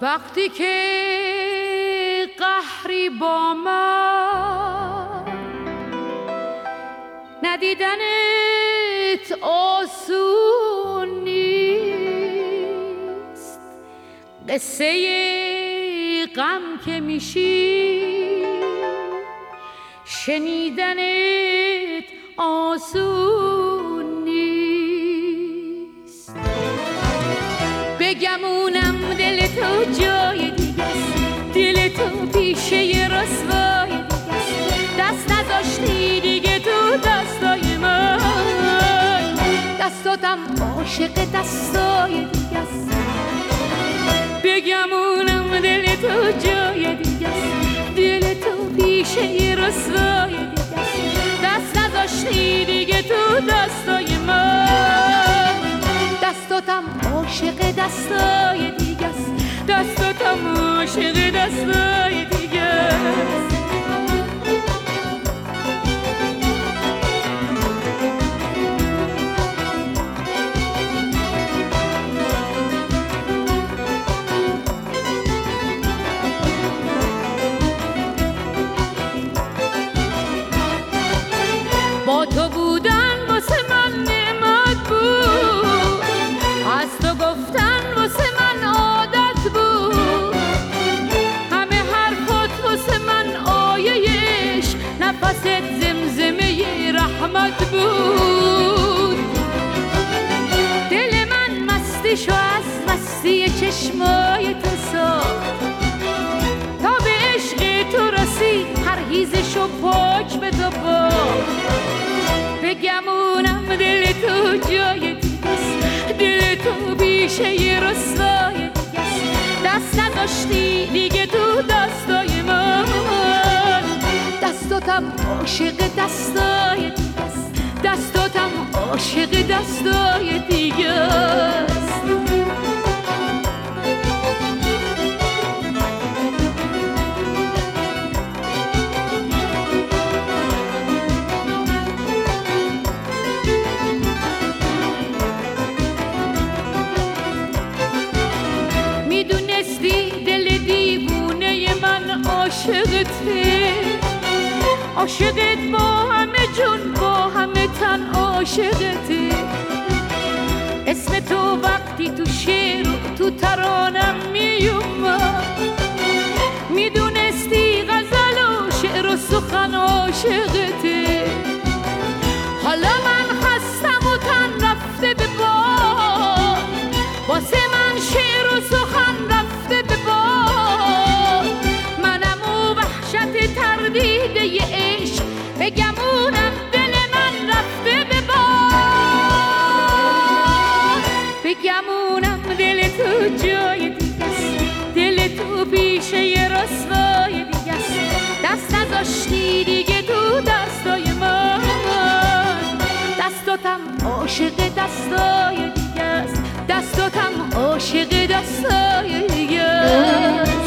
وقتی که قهری با من ندیدنت آسون نیست، قصه غم که میشی شنیدنت آسون نیست. بگمونم دل تو جای دیگست، دل تو پیشه رسوای دیگست، دست نذاشتی دیگه تو دستای من، دستاتم عاشق دستای دیگست. بگمونم دل تو جای دیگست، دل تو پیشه رسوای دیگست، دست نذاشتی دیگه تو دستای من، دستاتم عاشق دستای دیگست، دستاتم عاشق دستای دیگست. با تو بودن واسه من نعمت بود، از تو گفتن واسه من عادت بود، همه حرفات واسه من آیه‌اش نفست زمزمه رحمت بود. دل من مستیشو از مستی چشمای تو ساخت، تا به عشق تو رسید پرهیزشو پاک به تو باخت. بگمونم دل تو جای دیگست، دل تو بیشه رسوای دیگست، دست نداشتی دیگه تو دستای من، دستاتم عاشق دستای دیگست، دستاتم عاشق دستای دیگست. عاشقته، عاشقت با همه جون با همه تن عاشقته، اسم تو وقتی تو شعر و تو ترانم میومد، میدونستی غزل و شعر و سخن عاشقته. حالا من خستم و تن رفته به باد، واسه من شعر و سخن رفته به باد، منم و وحشت تردید ی عشق، بگمونم دل من رفته به باد. بگمونم دل تو جای دیگست، دل تو پیشه رسوای دیگست، دست نذاشتی دیگه تو دستای من، دستاتم عاشق دستای دیگست، دستاتم عاشق دستای دیگست.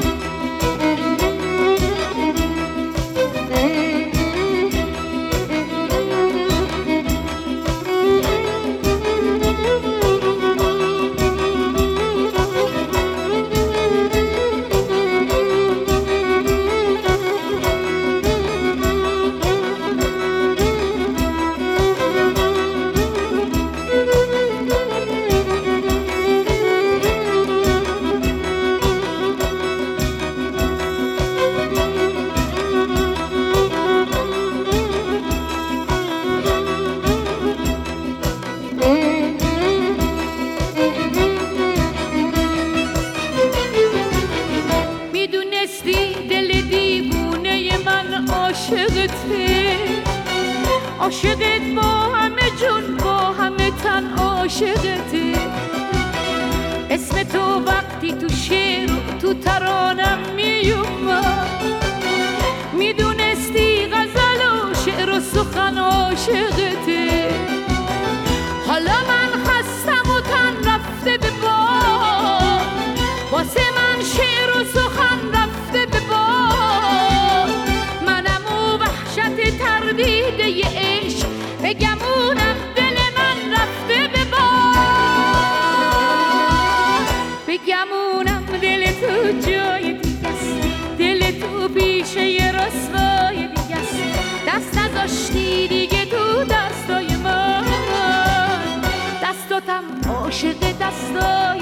عاشقت با همه جون با همه تن عاشقته، اسم تو وقتی تو شعر و تو ترانم میومد، میدونستی غزل و شعر و سخن عاشقته. حالا من خستم و تن رفته به باد، واسه من شعر و سخن رفته به باد، منم و وحشت تردید ی عشق، بگمونم دل من رفته به باد. بگمونم میدونم دل تو جای دیگه است، دل تو پیشه یه رسوای دیگه است. دست نذاشتی دیگه تو دستای من، دستاتم عاشق دستای